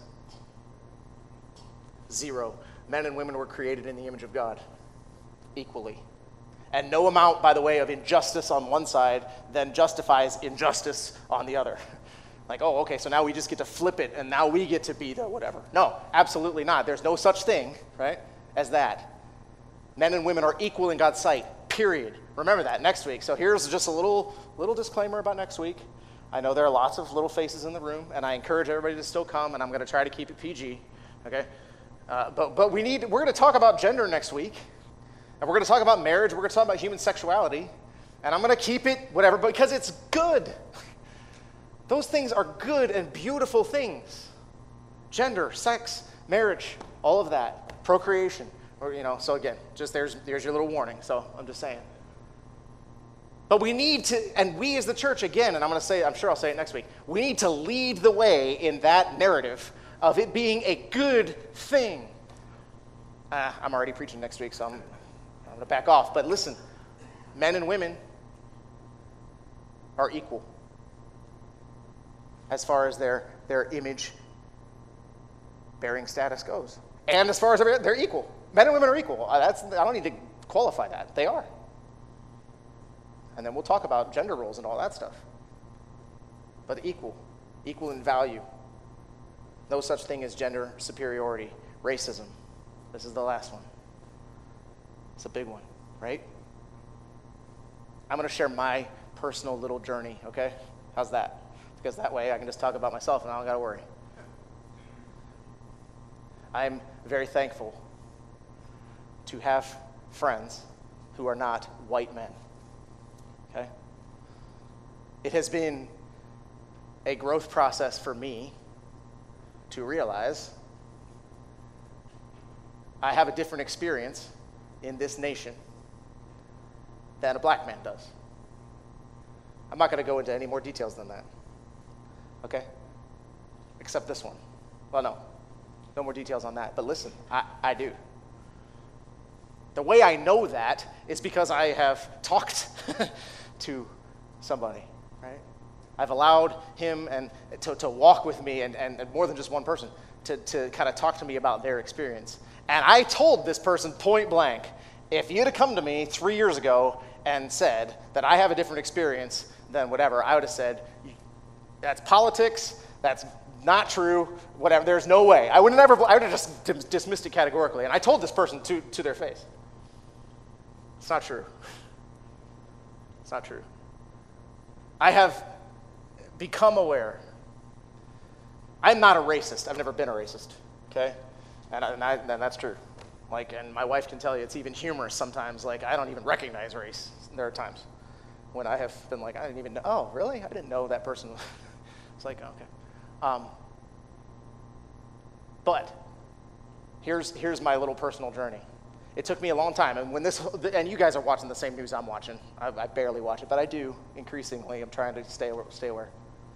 Zero. Men and women were created in the image of God equally. And no amount, by the way, of injustice on one side then justifies injustice on the other. Like, oh, okay, so now we just get to flip it and now we get to be the whatever. No, absolutely not. There's no such thing, right, as that. Men and women are equal in God's sight, period. Remember that next week. So here's just a little disclaimer about next week. I know there are lots of little faces in the room, and I encourage everybody to still come, and I'm going to try to keep it PG, okay? But we're going to talk about gender next week, and we're going to talk about marriage, we're going to talk about human sexuality, and I'm going to keep it whatever, because it's good. Those things are good and beautiful things. Gender, sex, marriage, all of that, procreation, or so again, just there's your little warning. So I'm just saying. But we need to, and we as the church, again, and I'm sure I'll say it next week, we need to lead the way in that narrative of it being a good thing. I'm already preaching next week, so I'm going to back off. But listen, men and women are equal as far as their image-bearing status goes. And as far as they're equal. Men and women are equal. I don't need to qualify that. They are. And then we'll talk about gender roles and all that stuff. But equal in value. No such thing as gender superiority. Racism. This is the last one. It's a big one, right? I'm going to share my personal little journey, okay? How's that? Because that way I can just talk about myself and I don't got to worry. I'm very thankful to have friends who are not white men. Okay? It has been a growth process for me to realize I have a different experience in this nation than a black man does. I'm not going to go into any more details than that. Okay? Except this one. Well, no more details on that. But listen, I do. The way I know that is because I have talked to somebody, right? I've allowed him and to walk with me and more than just one person to kind of talk to me about their experience. And I told this person point blank, if you'd have come to me 3 years ago and said that I have a different experience than whatever, I would have said, that's politics, that's not true, whatever, there's no way. I would have just dismissed it categorically. And I told this person to their face. It's not true. It's not true. I have become aware. I'm not a racist. I've never been a racist, okay? And that's true. And my wife can tell you it's even humorous sometimes. I don't even recognize race. There are times when I have been I didn't even know. Oh, really? I didn't know that person. It's okay. But here's my little personal journey. It took me a long time, and you guys are watching the same news I'm watching. I barely watch it, but I do increasingly. I'm trying to stay aware.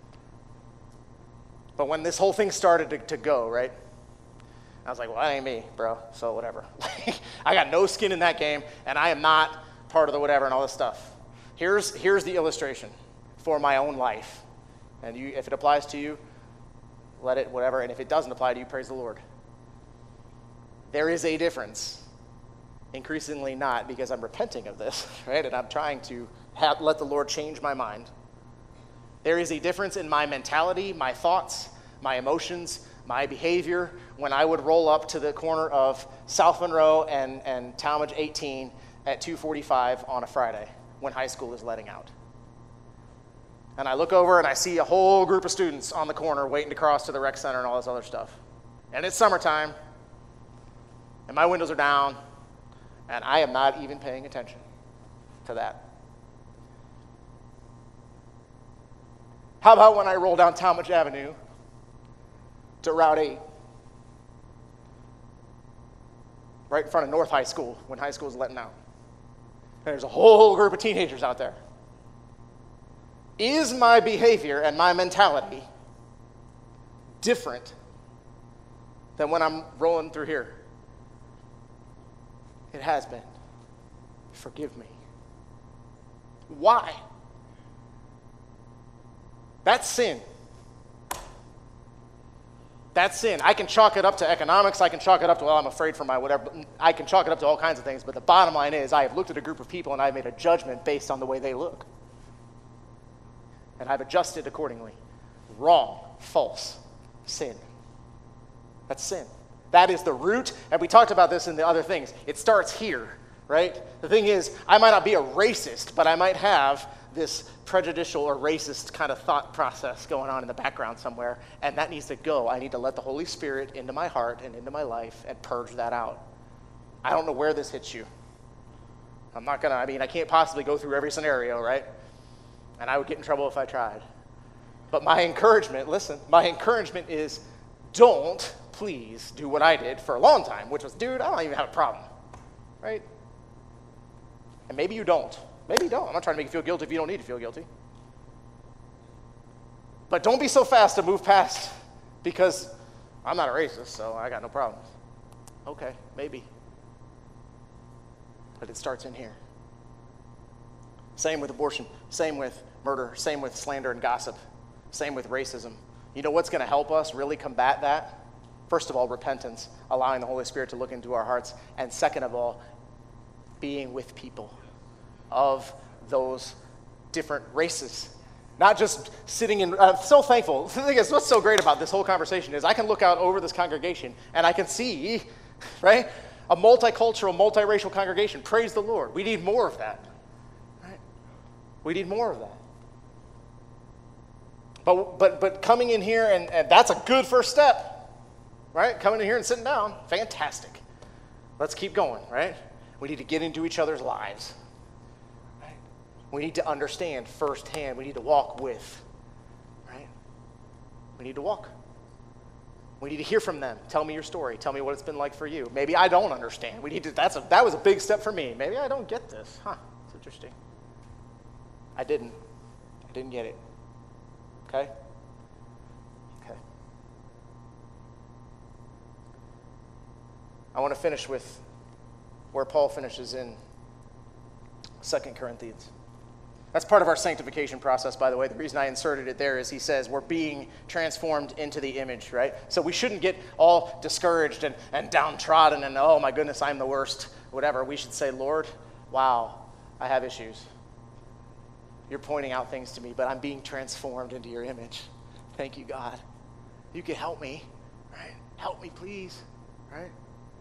But when this whole thing started to go, right, I was like, well, that ain't me, bro, so whatever. I got no skin in that game, and I am not part of the whatever and all this stuff. Here's the illustration for my own life. And if it applies to you, let it, whatever, and if it doesn't apply to you, praise the Lord. There is a difference. Increasingly not, because I'm repenting of this, right? And I'm trying to let the Lord change my mind. There is a difference in my mentality, my thoughts, my emotions, my behavior when I would roll up to the corner of South Monroe and Talmadge 18 at 2:45 on a Friday when high school is letting out. And I look over and I see a whole group of students on the corner waiting to cross to the rec center and all this other stuff. And it's summertime, and my windows are down, and I am not even paying attention to that. How about when I roll down Talmadge Avenue to Route 8, right in front of North High School when high school is letting out. And there's a whole group of teenagers out there. Is my behavior and my mentality different than when I'm rolling through here? It has been. Forgive me. Why? That's sin. That's sin. I can chalk it up to economics. I can chalk it up to, well, I'm afraid for my whatever. I can chalk it up to all kinds of things. But the bottom line is I have looked at a group of people and I've made a judgment based on the way they look. And I've adjusted accordingly. Wrong. False. Sin. That's sin. That is the root. And we talked about this in the other things. It starts here, right? The thing is, I might not be a racist, but I might have this prejudicial or racist kind of thought process going on in the background somewhere, and that needs to go. I need to let the Holy Spirit into my heart and into my life and purge that out. I don't know where this hits you. I can't possibly go through every scenario, right? And I would get in trouble if I tried. But my encouragement is don't please do what I did for a long time, which was, dude, I don't even have a problem, right? And maybe you don't. Maybe you don't. I'm not trying to make you feel guilty if you don't need to feel guilty. But don't be so fast to move past because I'm not a racist, so I got no problems. Okay, maybe. But it starts in here. Same with abortion. Same with murder. Same with slander and gossip. Same with racism. You know what's going to help us really combat that? First of all, repentance, allowing the Holy Spirit to look into our hearts. And second of all, being with people of those different races. Not just sitting in, I'm so thankful. The thing is, what's so great about this whole conversation is I can look out over this congregation and I can see, right, a multicultural, multiracial congregation. Praise the Lord. We need more of that. Right? We need more of that. But coming in here, and that's a good first step, right? Coming in here and sitting down, fantastic. Let's keep going, right? We need to get into each other's lives. Right? We need to understand firsthand. We need to walk with, right? We need to walk. We need to hear from them. Tell me your story. Tell me what it's been like for you. Maybe I don't understand. That was a big step for me. Maybe I don't get this. It's interesting. I didn't get it. Okay? I want to finish with where Paul finishes in 2 Corinthians. That's part of our sanctification process, by the way. The reason I inserted it there is he says we're being transformed into the image, right? So we shouldn't get all discouraged and downtrodden and, oh my goodness, I'm the worst, whatever. We should say, Lord, wow, I have issues. You're pointing out things to me, but I'm being transformed into your image. Thank you, God. You can help me, right? Help me, please, right?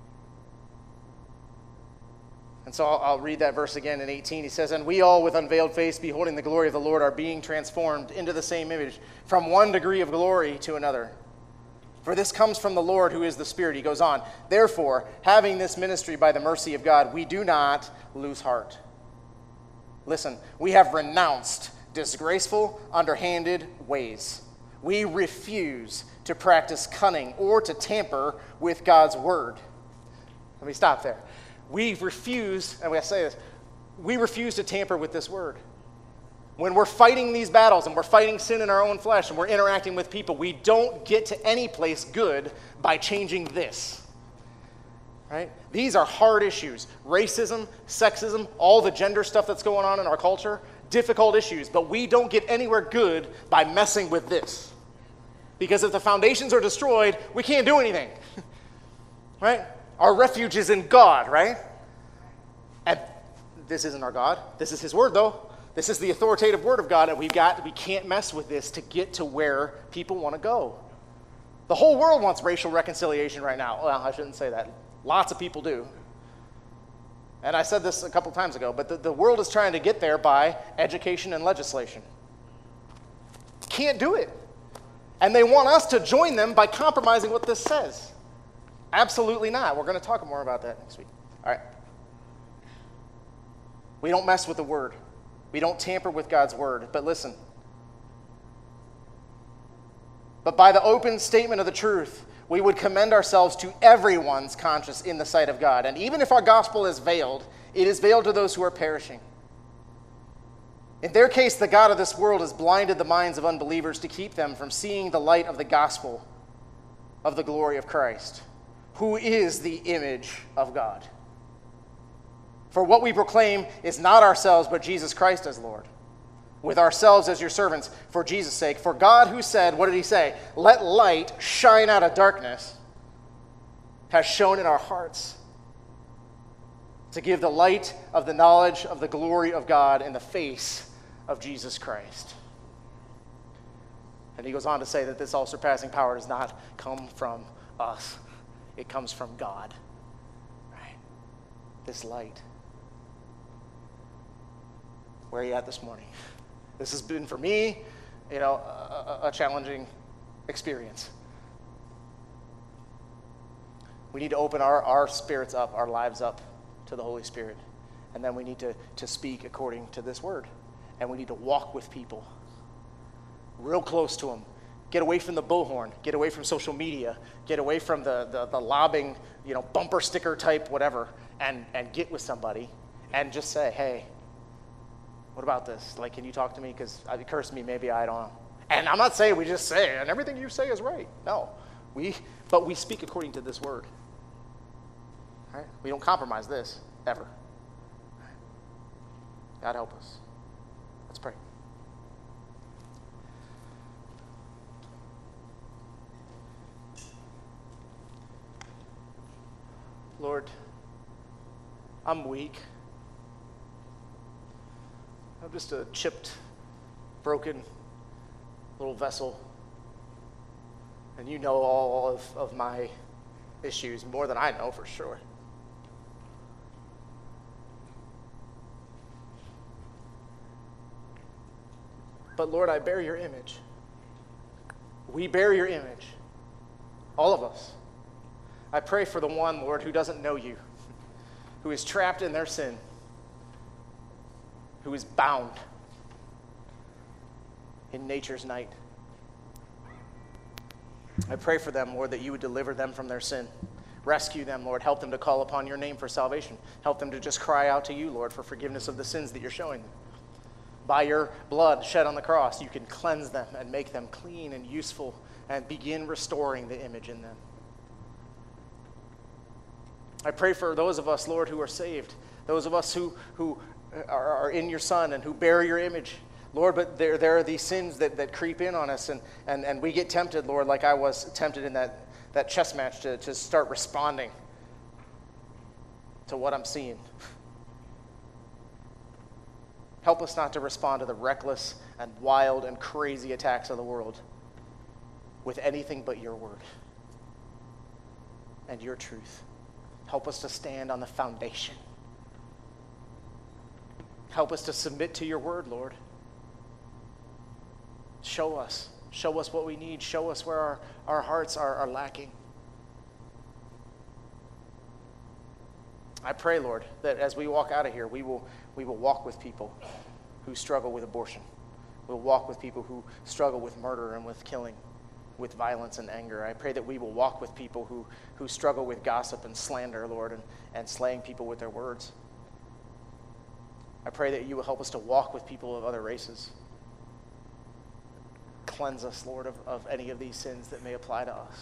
And so I'll read that verse again in 18. He says, and we all with unveiled face, beholding the glory of the Lord, are being transformed into the same image, from one degree of glory to another. For this comes from the Lord who is the Spirit. He goes on, therefore, having this ministry by the mercy of God, we do not lose heart. Listen, we have renounced disgraceful, underhanded ways. We refuse to practice cunning or to tamper with God's word. Let me stop there. We refuse, and I say this, we refuse to tamper with this word. When we're fighting these battles and we're fighting sin in our own flesh and we're interacting with people, we don't get to any place good by changing this. Right? These are hard issues. Racism, sexism, all the gender stuff that's going on in our culture, difficult issues, but we don't get anywhere good by messing with this. Because if the foundations are destroyed, we can't do anything. Right? Our refuge is in God, right? And this isn't our God. This is his word, though. This is the authoritative word of God, and we can't mess with this to get to where people want to go. The whole world wants racial reconciliation right now. Well, I shouldn't say that. Lots of people do. And I said this a couple times ago, but the world is trying to get there by education and legislation. Can't do it. And they want us to join them by compromising what this says. Absolutely not. We're going to talk more about that next week. All right. We don't mess with the word. We don't tamper with God's word. But listen. but by the open statement of the truth, we would commend ourselves to everyone's conscience in the sight of God. And even if our gospel is veiled, it is veiled to those who are perishing. In their case, the God of this world has blinded the minds of unbelievers to keep them from seeing the light of the gospel of the glory of Christ, who is the image of God. For what we proclaim is not ourselves, but Jesus Christ as Lord, with ourselves as your servants for Jesus' sake. For God, who said, what did he say? Let light shine out of darkness, has shone in our hearts to give the light of the knowledge of the glory of God in the face of Jesus Christ. And he goes on to say that this all-surpassing power does not come from us. It comes from God. Right? This light. Where are you at this morning? This has been, for me, a challenging experience. We need to open our spirits up, our lives up to the Holy Spirit. And then we need to speak according to this word. And we need to walk with people real close to them. Get away from the bullhorn. Get away from social media. Get away from the lobbing, bumper sticker type whatever. And get with somebody and just say, hey, what about this? Like, can you talk to me? Because it occurs to me, maybe I don't know. And I'm not saying we just say, and everything you say is right. No. But we speak according to this word. Right? We don't compromise this, ever. God help us. Let's pray. Lord, I'm weak. I'm just a chipped, broken little vessel. And you know all of my issues more than I know for sure. But Lord, I bear your image. We bear your image. All of us. I pray for the one, Lord, who doesn't know you, who is trapped in their sin, who is bound in nature's night. I pray for them, Lord, that you would deliver them from their sin. Rescue them, Lord. Help them to call upon your name for salvation. Help them to just cry out to you, Lord, for forgiveness of the sins that you're showing them. By your blood shed on the cross, you can cleanse them and make them clean and useful and begin restoring the image in them. I pray for those of us, Lord, who are saved, those of us who are in your Son and who bear your image. Lord, but there are these sins that creep in on us, and we get tempted, Lord, like I was tempted in that chess match to start responding to what I'm seeing. Help us not to respond to the reckless and wild and crazy attacks of the world with anything but your word and your truth. Help us to stand on the foundation. Help us to submit to your word, Lord. Show us what we need. Show us where our hearts are lacking. I pray, Lord, that as we walk out of here, we will walk with people who struggle with abortion. We'll walk with people who struggle with murder and with killing, with violence and anger. I pray that we will walk with people who struggle with gossip and slander, Lord, and slaying people with their words. I pray that you will help us to walk with people of other races. Cleanse us, Lord, of any of these sins that may apply to us.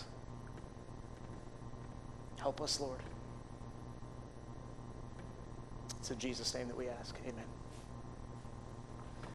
Help us, Lord. It's in Jesus' name that we ask. Amen.